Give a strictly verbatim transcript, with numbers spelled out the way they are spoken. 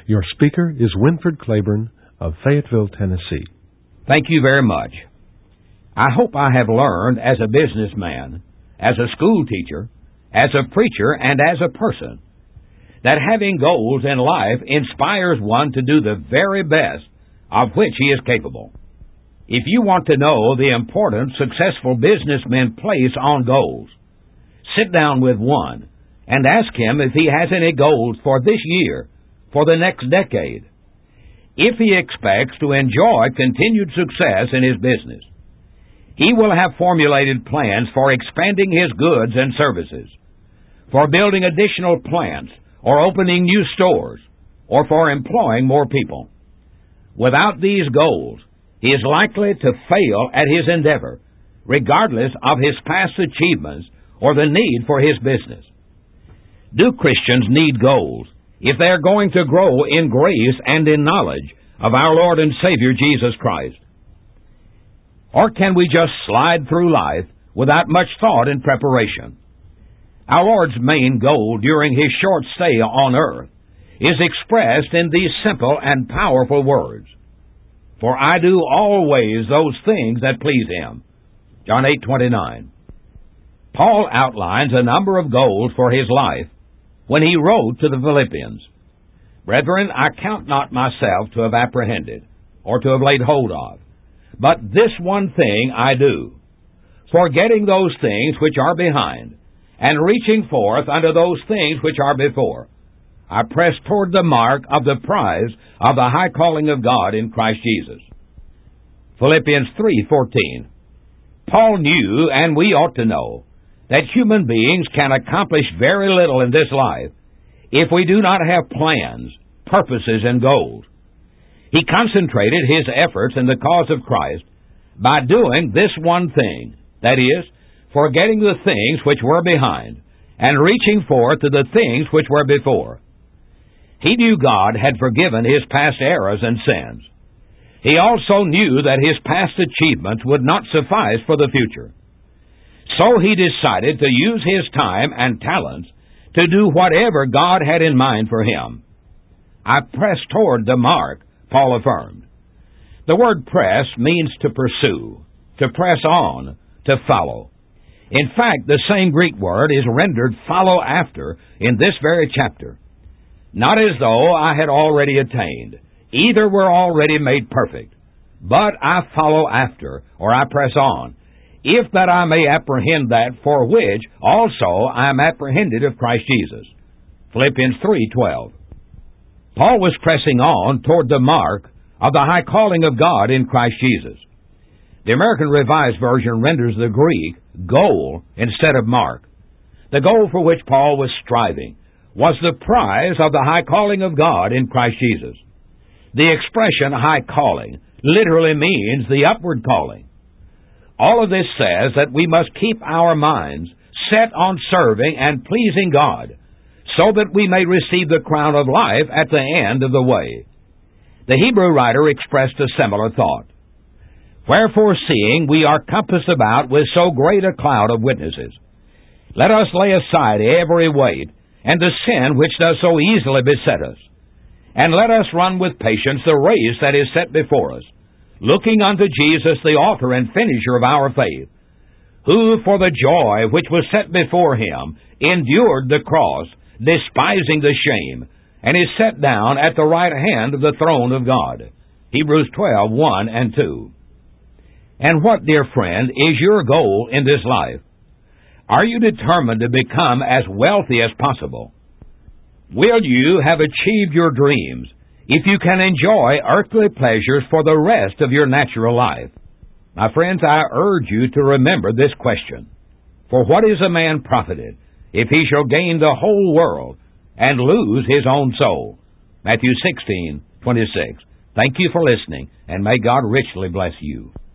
Your speaker is Winford Claiborne of Fayetteville, Tennessee. Thank you very much. I hope I have learned as a businessman, as a school teacher, as a preacher, and as a person, that having goals in life inspires one to do the very best of which he is capable. If you want to know the importance successful businessmen place on goals, sit down with one and ask him if he has any goals for this year, for the next decade. If he expects to enjoy continued success in his business, he will have formulated plans for expanding his goods and services, for building additional plants, or opening new stores, or for employing more people. Without these goals, he is likely to fail at his endeavor, regardless of his past achievements or the need for his business. Do Christians need goals if they are going to grow in grace and in knowledge of our Lord and Savior Jesus Christ? Or can we just slide through life without much thought and preparation? Our Lord's main goal during His short stay on earth is expressed in these simple and powerful words: "For I do always those things that please Him." John eight twenty-nine. Paul outlines a number of goals for his life when he wrote to the Philippians. "Brethren, I count not myself to have apprehended, or to have laid hold of, but this one thing I do, forgetting those things which are behind, and reaching forth unto those things which are before, I press toward the mark of the prize of the high calling of God in Christ Jesus." Philippians three fourteen. Paul knew, and we ought to know, that human beings can accomplish very little in this life if we do not have plans, purposes, and goals. He concentrated his efforts in the cause of Christ by doing this one thing, that is, forgetting the things which were behind, and reaching forth to the things which were before. He knew God had forgiven his past errors and sins. He also knew that his past achievements would not suffice for the future. So he decided to use his time and talents to do whatever God had in mind for him. "I press toward the mark," Paul affirmed. The word press means to pursue, to press on, to follow. In fact, the same Greek word is rendered follow after in this very chapter. Not as though I had already attained, either were already made perfect, but I follow after, or I press on, if that I may apprehend that for which also I am apprehended of Christ Jesus. Philippians three twelve. Paul was pressing on toward the mark of the high calling of God in Christ Jesus. The American Revised Version renders the Greek goal instead of mark. The goal for which Paul was striving was the prize of the high calling of God in Christ Jesus. The expression high calling literally means the upward calling. All of this says that we must keep our minds set on serving and pleasing God, so that we may receive the crown of life at the end of the way. The Hebrew writer expressed a similar thought. "Wherefore, seeing we are compassed about with so great a cloud of witnesses, let us lay aside every weight, and the sin which does so easily beset us, and let us run with patience the race that is set before us, looking unto Jesus, the author and finisher of our faith, who for the joy which was set before him endured the cross, despising the shame, and is set down at the right hand of the throne of God." Hebrews twelve one and two. And what, dear friend, is your goal in this life? Are you determined to become as wealthy as possible? Will you have achieved your dreams if you can enjoy earthly pleasures for the rest of your natural life? My friends, I urge you to remember this question. For what is a man profited if he shall gain the whole world and lose his own soul? Matthew sixteen twenty-six. Thank you for listening, and may God richly bless you.